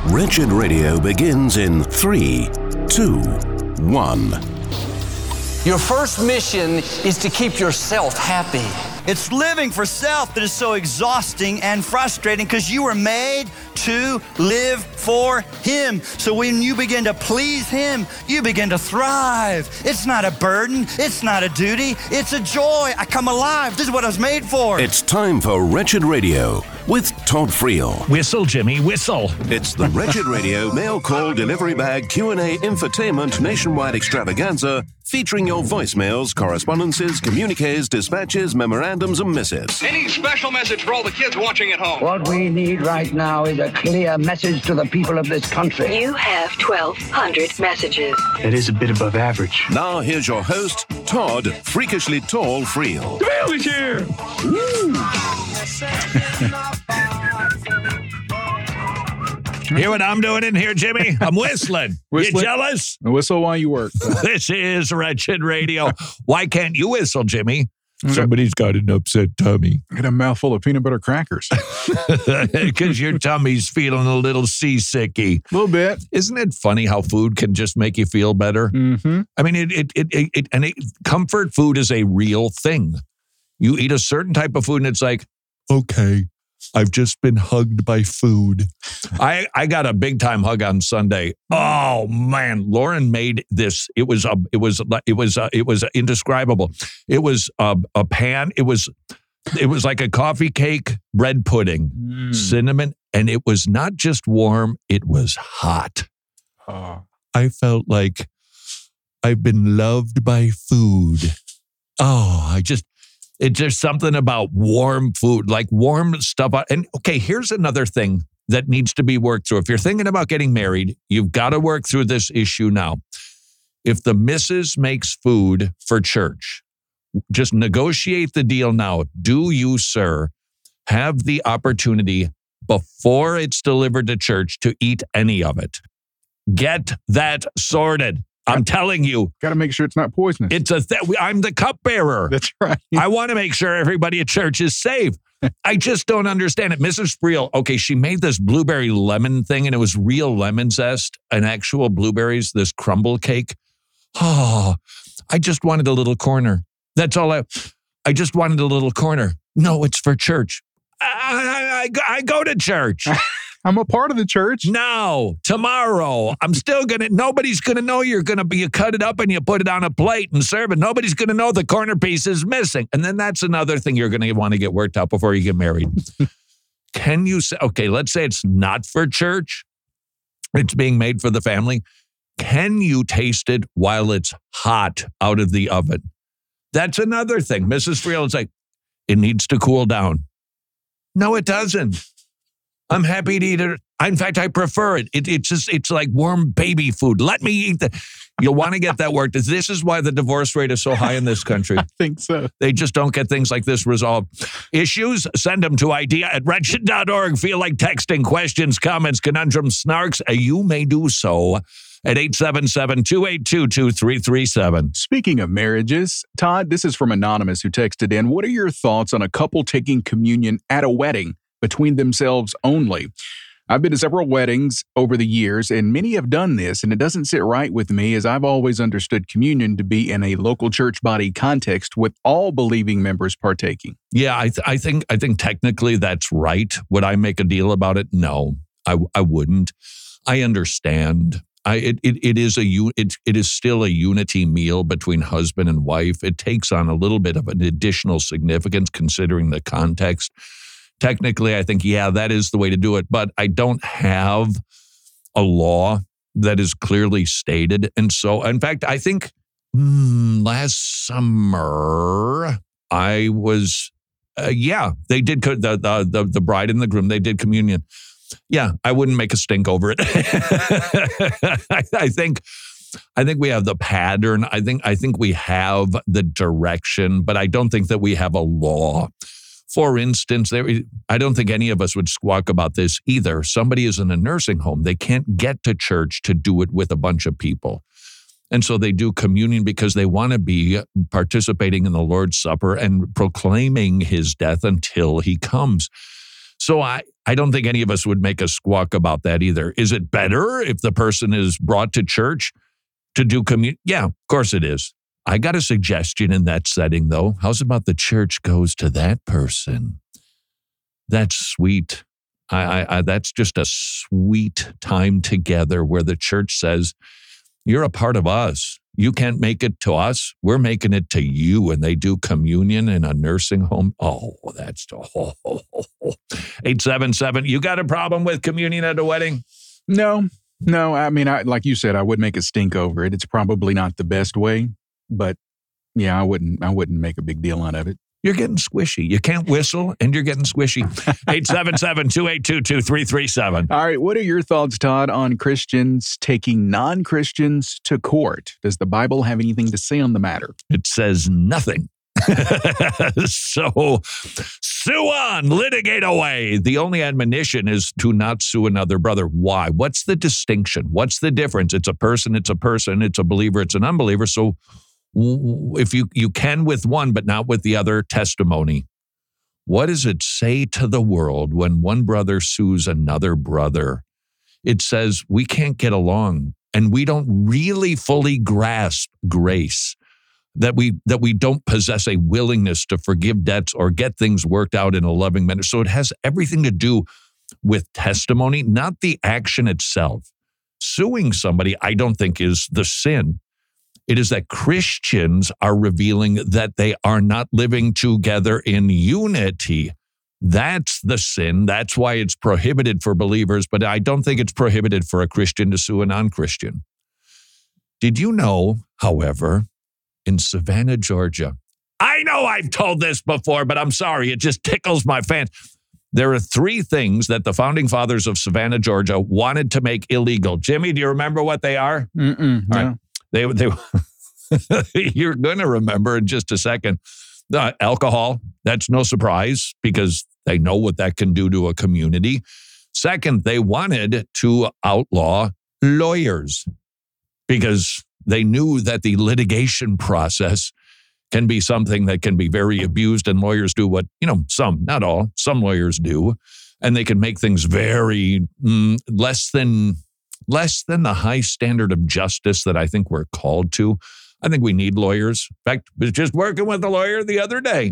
Wretched Radio begins in 3, 2, 1. Your first mission is to keep yourself happy. It's living for self that is so exhausting and frustrating because you were made to live for Him. So when you begin to please Him, you begin to thrive. It's not a burden. It's not a duty. It's a joy. I come alive. This is what I was made for. It's time for Wretched Radio with Todd Friel. Whistle, Jimmy, whistle. It's the Wretched Radio mail call delivery bag Q&A infotainment nationwide extravaganza featuring your voicemails, correspondences, communiques, dispatches, memorandums, and missives. Any special message for all the kids watching at home? What we need right now is a clear message to the people of this country. You have 1,200 messages. That is a bit above average. Now here's your host, Todd Freakishly Tall Friel. The mail is here! Hear what I'm doing in here, Jimmy? I'm whistling. You jealous? Whistle while you work. This is Wretched Radio. Why can't you whistle, Jimmy? Somebody's got an upset tummy. Get a mouthful of peanut butter crackers. Because your tummy's feeling a little seasicky. A little bit. Isn't it funny how food can just make you feel better? Mm-hmm. I mean, comfort food is a real thing. You eat a certain type of food and it's like, okay, I've just been hugged by food. I got a big time hug on Sunday. Oh man, Lauren made this. It was indescribable. It was a pan. It was like a coffee cake, bread pudding, cinnamon, and it was not just warm. It was hot. I felt like I've been loved by food. It's just something about warm food, like warm stuff. And okay, here's another thing that needs to be worked through. If you're thinking about getting married, you've got to work through this issue now. If the missus makes food for church, just negotiate the deal now. Do you, sir, have the opportunity before it's delivered to church to eat any of it? Get that sorted. I'm telling you. Got to make sure it's not poisonous. I'm the cupbearer. That's right. I want to make sure everybody at church is safe. I just don't understand it. Mrs. Friel, okay, she made this blueberry lemon thing, and it was real lemon zest and actual blueberries, this crumble cake. Oh, I just wanted a little corner. That's all I just wanted a little corner. No, it's for church. I go to church. I'm a part of the church. No, tomorrow. Nobody's going to know you cut it up and you put it on a plate and serve it. Nobody's going to know the corner piece is missing. And then that's another thing you're going to want to get worked out before you get married. Can you say, okay, let's say it's not for church. It's being made for the family. Can you taste it while it's hot out of the oven? That's another thing. Mrs. Friel is like, it needs to cool down. No, it doesn't. I'm happy to eat it. In fact, I prefer it. It's like warm baby food. Let me eat that. You'll want to get that worked. This is why the divorce rate is so high in this country. I think so. They just don't get things like this resolved. Issues? Send them to idea@wretched.org. Feel like texting questions, comments, conundrums, snarks? You may do so at 877-282-2337. Speaking of marriages, Todd, this is from Anonymous who texted in. What are your thoughts on a couple taking communion at a wedding between themselves only? I've been to several weddings over the years, and many have done this, and it doesn't sit right with me, as I've always understood communion to be in a local church body context with all believing members partaking. Yeah, I think technically that's right. Would I make a deal about it? No, I wouldn't. I understand. It is still a unity meal between husband and wife. It takes on a little bit of an additional significance considering the context. Technically, I think, yeah, that is the way to do it. But I don't have a law that is clearly stated. And so, in fact, I think last summer I was, they did, the bride and the groom, they did communion. Yeah, I wouldn't make a stink over it. I think we have the pattern. I think we have the direction, but I don't think that we have a law. For instance, I don't think any of us would squawk about this either. Somebody is in a nursing home. They can't get to church to do it with a bunch of people. And so they do communion because they want to be participating in the Lord's Supper and proclaiming his death until he comes. So I don't think any of us would make a squawk about that either. Is it better if the person is brought to church to do communion? Yeah, of course it is. I got a suggestion in that setting, though. How's about the church goes to that person? That's sweet. That's just a sweet time together where the church says, you're a part of us. You can't make it to us. We're making it to you. And they do communion in a nursing home. Oh, that's 877. You got a problem with communion at a wedding? No. I mean, like you said, I would make a stink over it. It's probably not the best way, but yeah, I wouldn't make a big deal out of it. You're getting squishy. You can't whistle, and you're getting squishy. 877-282-2337. All right, what are your thoughts, Todd, on Christians taking non-Christians to court? Does the Bible have anything to say on the matter? It says nothing. So sue on, litigate away. The only admonition is to not sue another brother. Why? What's the distinction? What's the difference? It's a person, it's a believer, it's an unbeliever. So if you can with one, but not with the other, testimony. What does it say to the world when one brother sues another brother? It says we can't get along and we don't really fully grasp grace, that we don't possess a willingness to forgive debts or get things worked out in a loving manner. So it has everything to do with testimony, not the action itself. Suing somebody, I don't think, is the sin. It is that Christians are revealing that they are not living together in unity. That's the sin. That's why it's prohibited for believers, but I don't think it's prohibited for a Christian to sue a non-Christian. Did you know, however, in Savannah, Georgia, I know I've told this before, but I'm sorry, it just tickles my fancy. There are 3 things that the founding fathers of Savannah, Georgia wanted to make illegal. Jimmy, do you remember what they are? No. Right. They you're going to remember in just a second. Alcohol, that's no surprise because they know what that can do to a community. Second, they wanted to outlaw lawyers because they knew that the litigation process can be something that can be very abused, and lawyers do what, some, not all, some lawyers do, and they can make things very less than the high standard of justice that I think we're called to. I think we need lawyers. In fact, I was just working with a lawyer the other day.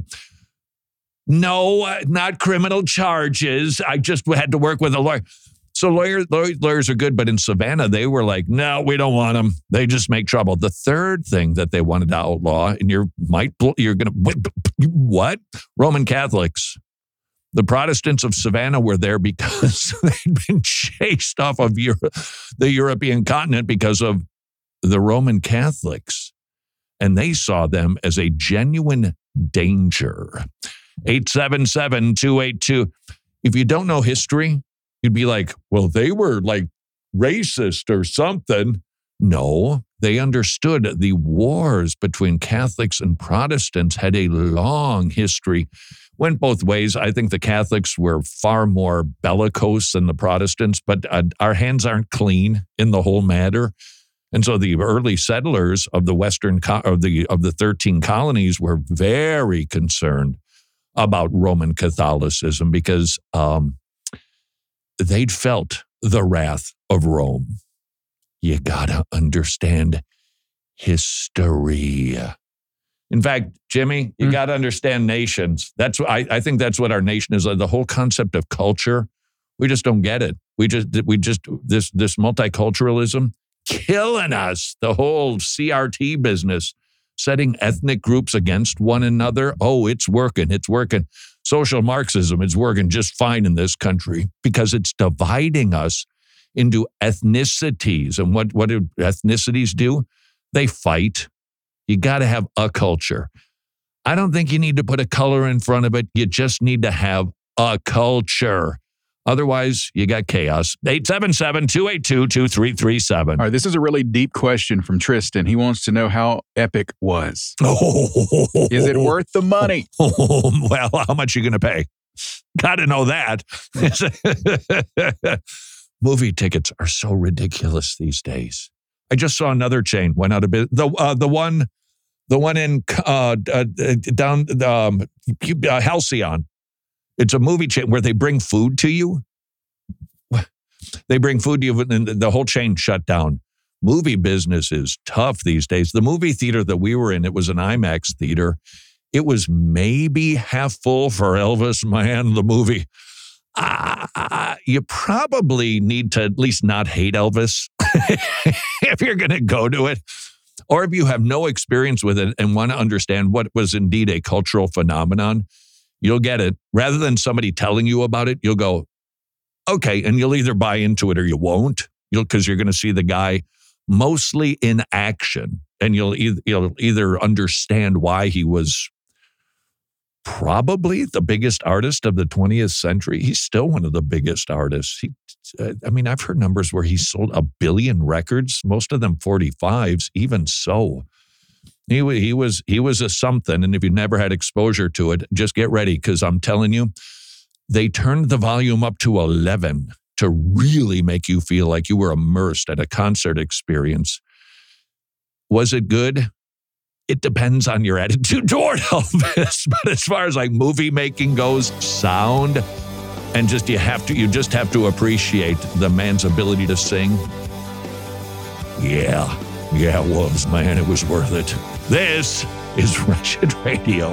No, not criminal charges. I just had to work with a lawyer. So lawyers are good, but in Savannah, they were like, no, we don't want them. They just make trouble. The third thing that they wanted to outlaw, and you're going to, what? Roman Catholics. The Protestants of Savannah were there because they'd been chased off of the European continent because of the Roman Catholics. And they saw them as a genuine danger. 877-282. If you don't know history, you'd be like, well, they were like racist or something. No, they understood the wars between Catholics and Protestants had a long history. Went both ways. I think the Catholics were far more bellicose than the Protestants, but our hands aren't clean in the whole matter. And so the early settlers of the of the 13 colonies were very concerned about Roman Catholicism because they'd felt the wrath of Rome. You gotta understand history. In fact, Jimmy, you got to understand nations. That's I think that's what our nation is. The whole concept of culture, we just don't get it. This multiculturalism killing us. The whole CRT business, setting ethnic groups against one another. Oh, it's working. It's working. Social Marxism is working just fine in this country because it's dividing us into ethnicities. And what do ethnicities do? They fight. You got to have a culture. I don't think you need to put a color in front of it. You just need to have a culture. Otherwise, you got chaos. 877-282-2337. All right, this is a really deep question from Tristan. He wants to know how Epic was. Is it worth the money? Well, how much are you going to pay? Got to know that. Movie tickets are so ridiculous these days. I just saw another chain went out of business. The one in down Halcyon. It's a movie chain where they bring food to you. They bring food to you, and the whole chain shut down. Movie business is tough these days. The movie theater that we were in, it was an IMAX theater. It was maybe half full for Elvis, man, the movie. You probably need to at least not hate Elvis if you're going to go to it. Or if you have no experience with it and want to understand what was indeed a cultural phenomenon, you'll get it. Rather than somebody telling you about it, you'll go, okay, and you'll either buy into it or you won't, because you're going to see the guy mostly in action, and you'll either understand why he was probably the biggest artist of the 20th century. He's still one of the biggest artists. I've heard numbers where he sold 1 billion records, most of them 45s. Even so, he was a something. And if you never had exposure to it, just get ready, because I'm telling you, they turned the volume up to 11 to really make you feel like you were immersed at a concert experience. Was it good? It depends on your attitude toward Elvis. But as far as like movie making goes, sound, and you just have to appreciate the man's ability to sing. Yeah, it was, man. It was worth it. This is Wretched Radio.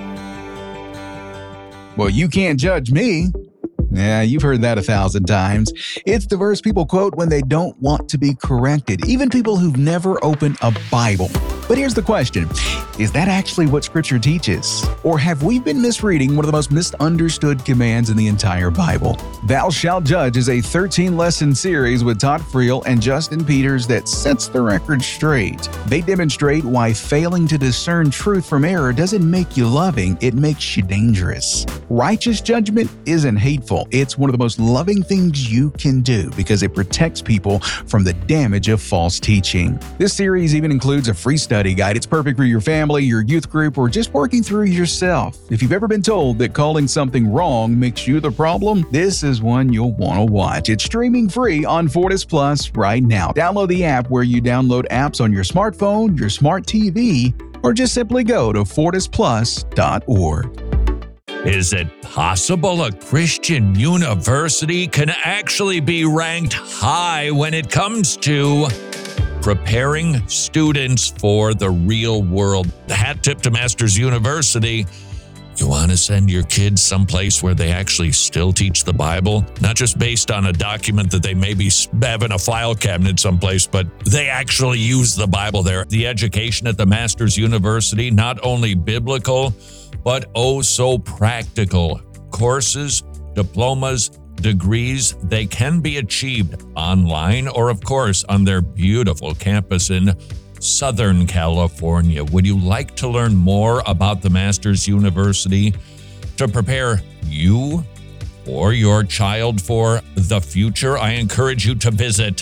Well, you can't judge me. Yeah, you've heard that 1,000 times. It's the verse people quote when they don't want to be corrected, even people who've never opened a Bible. But here's the question. Is that actually what Scripture teaches? Or have we been misreading one of the most misunderstood commands in the entire Bible? Thou Shalt Judge is a 13-lesson series with Todd Friel and Justin Peters that sets the record straight. They demonstrate why failing to discern truth from error doesn't make you loving, it makes you dangerous. Righteous judgment isn't hateful. It's one of the most loving things you can do because it protects people from the damage of false teaching. This series even includes a free study guide. It's perfect for your family, your youth group, or just working through yourself. If you've ever been told that calling something wrong makes you the problem, this is one you'll want to watch. It's streaming free on Fortis Plus right now. Download the app where you download apps on your smartphone, your smart TV, or just simply go to fortisplus.org. Is it possible a Christian university can actually be ranked high when it comes to preparing students for the real world? The hat tip to Masters University. You want to send your kids someplace where they actually still teach the Bible? Not just based on a document that they maybe have in a file cabinet someplace, but they actually use the Bible there. The education at the Masters University, not only biblical, but oh so practical. Courses, diplomas, degrees, they can be achieved online or, of course, on their beautiful campus in Southern California. Would you like to learn more about the Masters University to prepare you or your child for the future? I encourage you to visit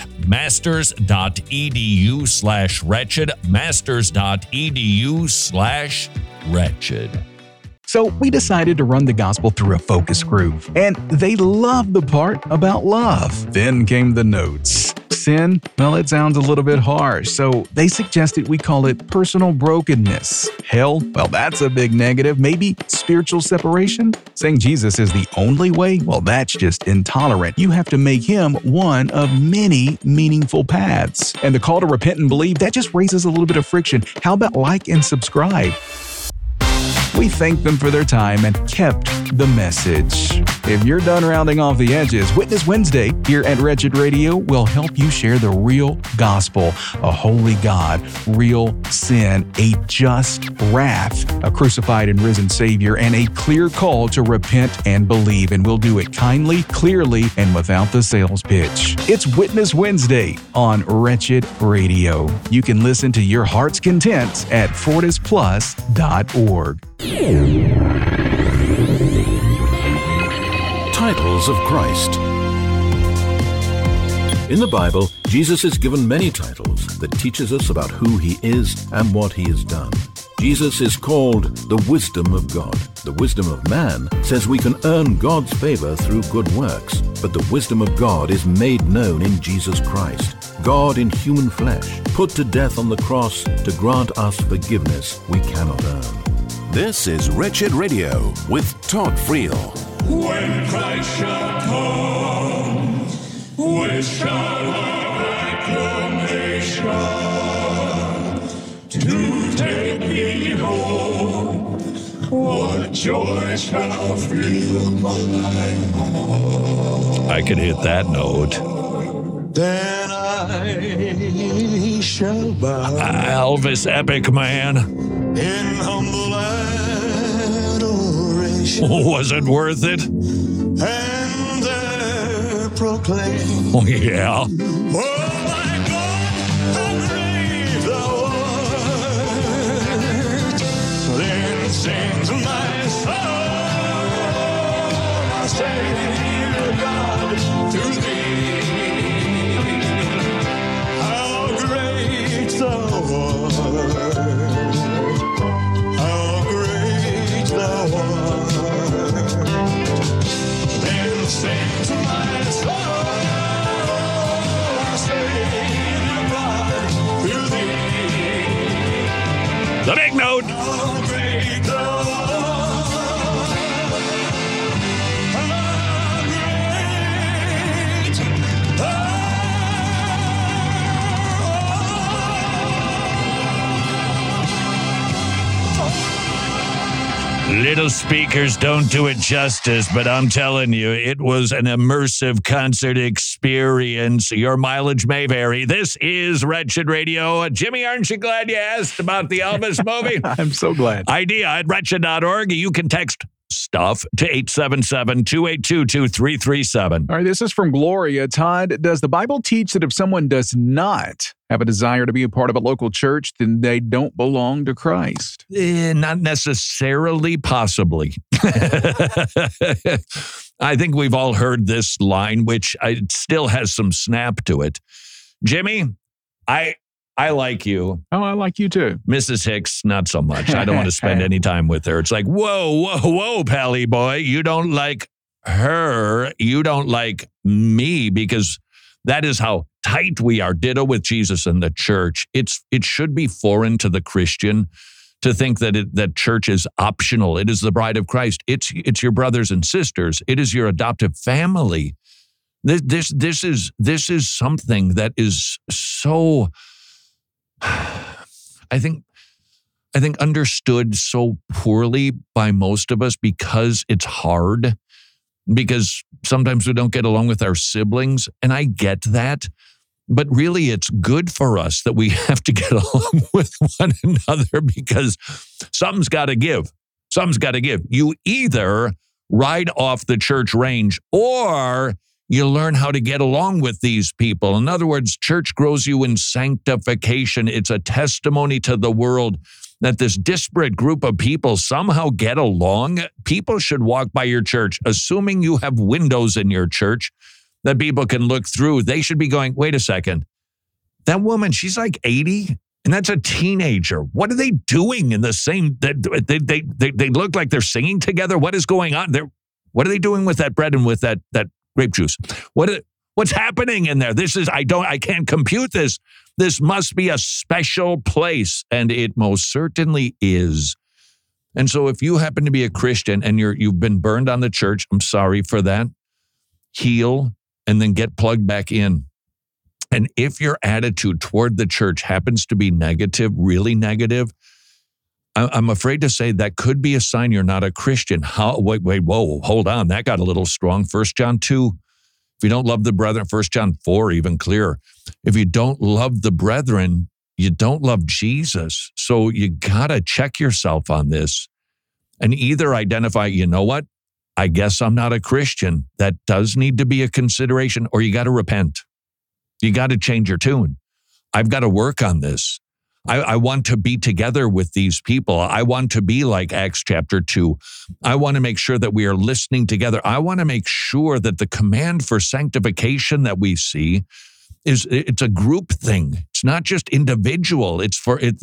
masters.edu/wretched, masters.edu/wretched. So we decided to run the gospel through a focus group, and they loved the part about love. Then came the notes. Sin, well, it sounds a little bit harsh, so they suggested we call it personal brokenness. Hell, well, that's a big negative. Maybe spiritual separation? Saying Jesus is the only way? Well, that's just intolerant. You have to make him one of many meaningful paths. And the call to repent and believe, that just raises a little bit of friction. How about like and subscribe? We thanked them for their time and kept the message. If you're done rounding off the edges, Witness Wednesday here at Wretched Radio will help you share the real gospel, a holy God, real sin, a just wrath, a crucified and risen Savior, and a clear call to repent and believe. And we'll do it kindly, clearly, and without the sales pitch. It's Witness Wednesday on Wretched Radio. You can listen to your heart's content at fortisplus.org. Titles of Christ. In the Bible, Jesus is given many titles that teaches us about who he is and what he has done. Jesus is called the wisdom of God. The wisdom of man says we can earn God's favor through good works, but the wisdom of God is made known in Jesus Christ, God in human flesh, put to death on the cross to grant us forgiveness we cannot earn. This is Wretched Radio with Todd Friel. When Christ shall come with shout of acclamation to take me home, what joy shall fill my heart. I could hit that note. Then I shall bow Elvis Epic, man. in humble adoration. Was it worth it? And there proclaim, Oh, yeah. oh my God, how great thou art. Then sings my soul, my Savior God, to thee. How great thou art. How great thou art. Then sings my soul, my Savior God, to thee. The big note. How great thou art. How great thou art. Little speakers don't do it justice, but I'm telling you, it was an immersive concert experience. Your mileage may vary. This is Wretched Radio. Jimmy, aren't you glad you asked about the Elvis movie? I'm so glad. Idea at wretched.org. You can text stuff to 877-282-2337. All right, this is from Gloria. Todd, does the Bible teach that if someone does not have a desire to be a part of a local church, then they don't belong to Christ? Not necessarily, possibly. I think we've all heard this line, which still has some snap to it. Jimmy, I like you. Oh, I like you too. Mrs. Hicks, not so much. I don't want to spend any time with her. It's like, whoa, Pally boy. You don't like her. You don't like me, because that is how tight we are. Ditto with Jesus and the church. It should be foreign to the Christian to think that church is optional. It is the bride of Christ. It's your brothers and sisters. It is your adoptive family. This is something that is so, I think understood so poorly by most of us, because it's hard, because sometimes we don't get along with our siblings, and I get that. But really, it's good for us that we have to get along with one another, because something's got to give. Something's got to give. You either ride off the church range, or you learn how to get along with these people. In other words, church grows you in sanctification. It's a testimony to the world that this disparate group of people somehow get along. People should walk by your church, assuming you have windows in your church that people can look through. They should be going, wait a second, that woman, she's like 80, and that's a teenager. What are they doing in the same, they look like they're singing together? What is going on there? What are they doing with that bread and with that grape juice? What's happening in there? I can't compute this. This must be a special place, and it most certainly is. And so if you happen to be a Christian and you've been burned on the church, I'm sorry for that. Heal and then get plugged back in. And if your attitude toward the church happens to be negative, really negative, I'm afraid to say that could be a sign you're not a Christian. Whoa, hold on. That got a little strong. 1 John 2. If you don't love the brethren, 1 John 4, even clearer. If you don't love the brethren, you don't love Jesus. So you got to check yourself on this and either identify, you know what? I guess I'm not a Christian. That does need to be a consideration, or you got to repent. You got to change your tune. I've got to work on this. I want to be together with these people. I want to be like Acts chapter 2. I want to make sure that we are listening together. I want to make sure that the command for sanctification that we see it's a group thing. It's not just individual. It's for it.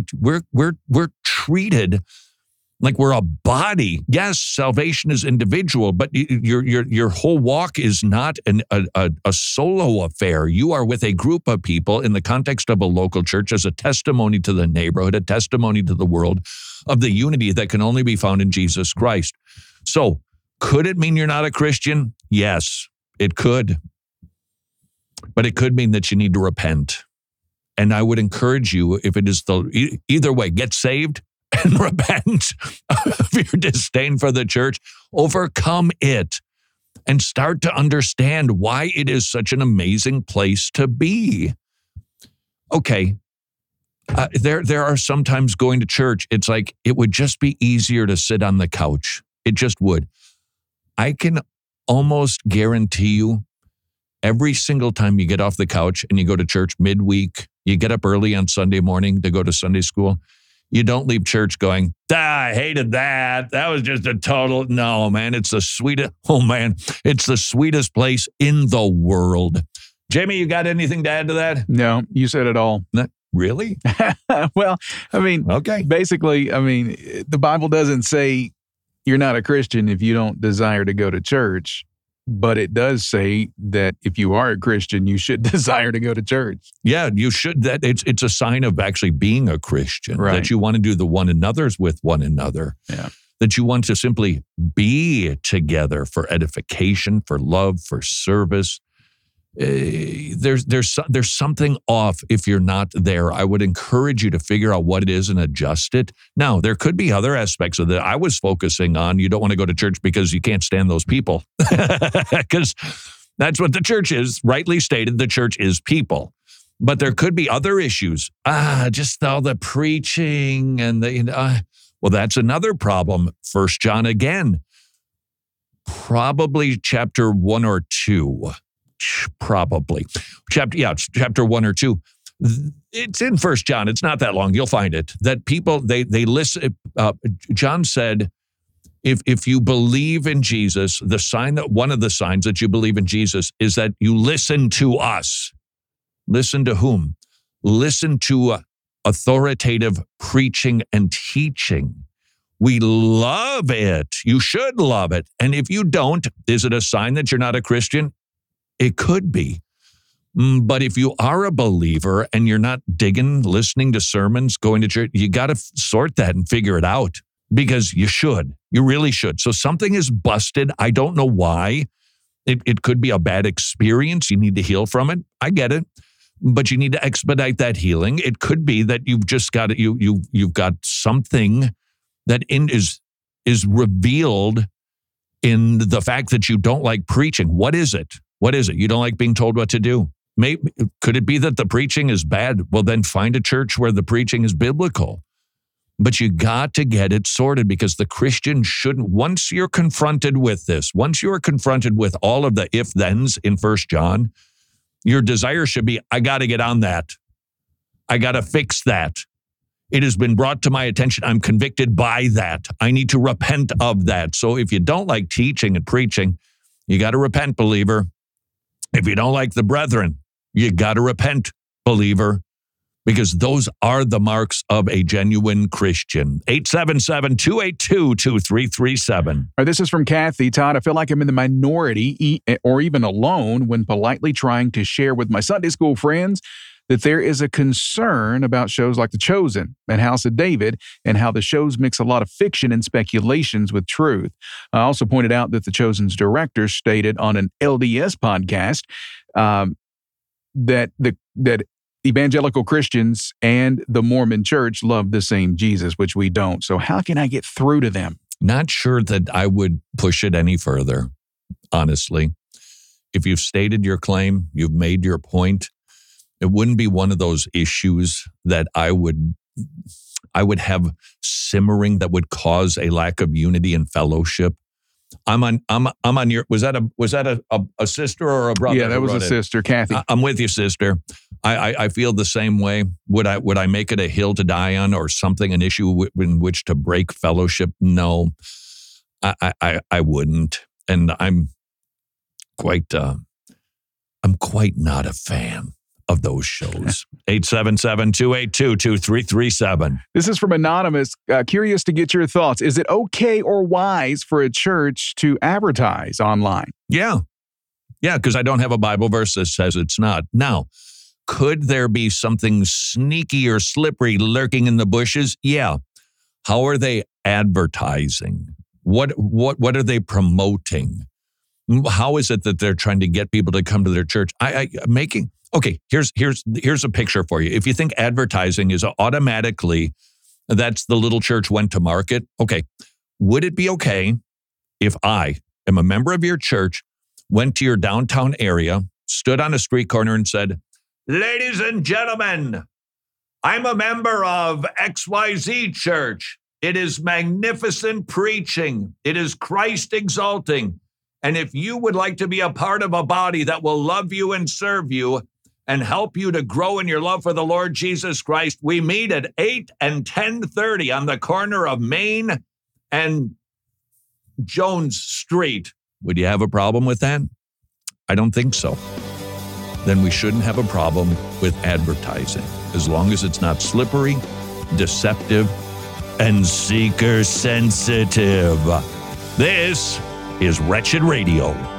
We're treated like we're a body. Yes, salvation is individual, but your whole walk is not a solo affair. You are with a group of people in the context of a local church as a testimony to the neighborhood, a testimony to the world of the unity that can only be found in Jesus Christ. So Could it mean you're not a Christian? Yes, it could. But it could mean that you need to repent. And I would encourage you, if it is either way, get saved and repent of your disdain for the church. Overcome it and start to understand why it is such an amazing place to be. Okay. There are sometimes going to church, it's like it would just be easier to sit on the couch. It just would. I can almost guarantee you, every single time you get off the couch and you go to church midweek, you get up early on Sunday morning to go to Sunday school, you don't leave church going, I hated that. That was just a total, no, man, it's the sweetest place in the world. Jamie, you got anything to add to that? No, you said it all. Really? Well, I mean, okay. Basically, I mean, the Bible doesn't say you're not a Christian if you don't desire to go to church, but it does say that if you are a Christian, you should desire to go to church. Yeah, you should. That it's a sign of actually being a Christian, right? That you want to do the one another's with one another. Yeah. That you want to simply be together for edification, for love, for service. There's something off if you're not there. I would encourage you to figure out what it is and adjust it. Now, there could be other aspects of that. I was focusing on you don't want to go to church because you can't stand those people. Because that's what the church is. Rightly stated, the church is people. But there could be other issues. Just all the preaching and well, that's another problem. 1 John again. Probably chapter 1 or 2. Probably. Chapter 1 or 2. It's in 1 John. It's not that long. You'll find it. That people, they listen. John said, if you believe in Jesus, one of the signs that you believe in Jesus is that you listen to us. Listen to whom? Listen to authoritative preaching and teaching. We love it. You should love it. And if you don't, is it a sign that you're not a Christian? It could be. But if you are a believer and you're not digging, listening to sermons, going to church, you got to sort that and figure it out because you should. You really should. So something is busted. I don't know why. It could be a bad experience. You need to heal from it. I get it. But you need to expedite that healing. It could be that you've just got you've got something that is revealed in the fact that you don't like preaching. What is it? What is it? You don't like being told what to do. Could it be that the preaching is bad? Well, then find a church where the preaching is biblical. But you got to get it sorted because the Christian shouldn't, once you're confronted with this, once you're confronted with all of the if-thens in 1 John, your desire should be, I got to get on that. I got to fix that. It has been brought to my attention. I'm convicted by that. I need to repent of that. So if you don't like teaching and preaching, you got to repent, believer. If you don't like the brethren, you got to repent, believer, because those are the marks of a genuine Christian. 877-282-2337. All right, this is from Kathy. Todd, I feel like I'm in the minority or even alone when politely trying to share with my Sunday school friends that there is a concern about shows like The Chosen and House of David and how the shows mix a lot of fiction and speculations with truth. I also pointed out that The Chosen's director stated on an LDS podcast that evangelical Christians and the Mormon church love the same Jesus, which we don't. So how can I get through to them? Not sure that I would push it any further, honestly. If you've stated your claim, you've made your point, it wouldn't be one of those issues that I would have simmering that would cause a lack of unity and fellowship. I'm on your, was that a sister or a brother? Yeah, that was a sister, Kathy. I'm with you, sister. I feel the same way. Would I make it a hill to die on or something, an issue in which to break fellowship? No, I wouldn't. And I'm quite not a fan of those shows. 877-282-2337. This is from Anonymous. Curious to get your thoughts. Is it okay or wise for a church to advertise online? Yeah, because I don't have a Bible verse that says it's not. Now, could there be something sneaky or slippery lurking in the bushes? Yeah. How are they advertising? What are they promoting? How is it that they're trying to get people to come to their church? Here's a picture for you. If you think advertising is automatically, that's the little church went to market. Okay. Would it be okay if I am a member of your church, went to your downtown area, stood on a street corner and said, ladies and gentlemen, I'm a member of XYZ Church. It is magnificent preaching. It is Christ exalting. And if you would like to be a part of a body that will love you and serve you and help you to grow in your love for the Lord Jesus Christ, we meet at 8 and 10:30 on the corner of Main and Jones Street. Would you have a problem with that? I don't think so. Then we shouldn't have a problem with advertising, as long as it's not slippery, deceptive, and seeker sensitive. This is Wretched Radio.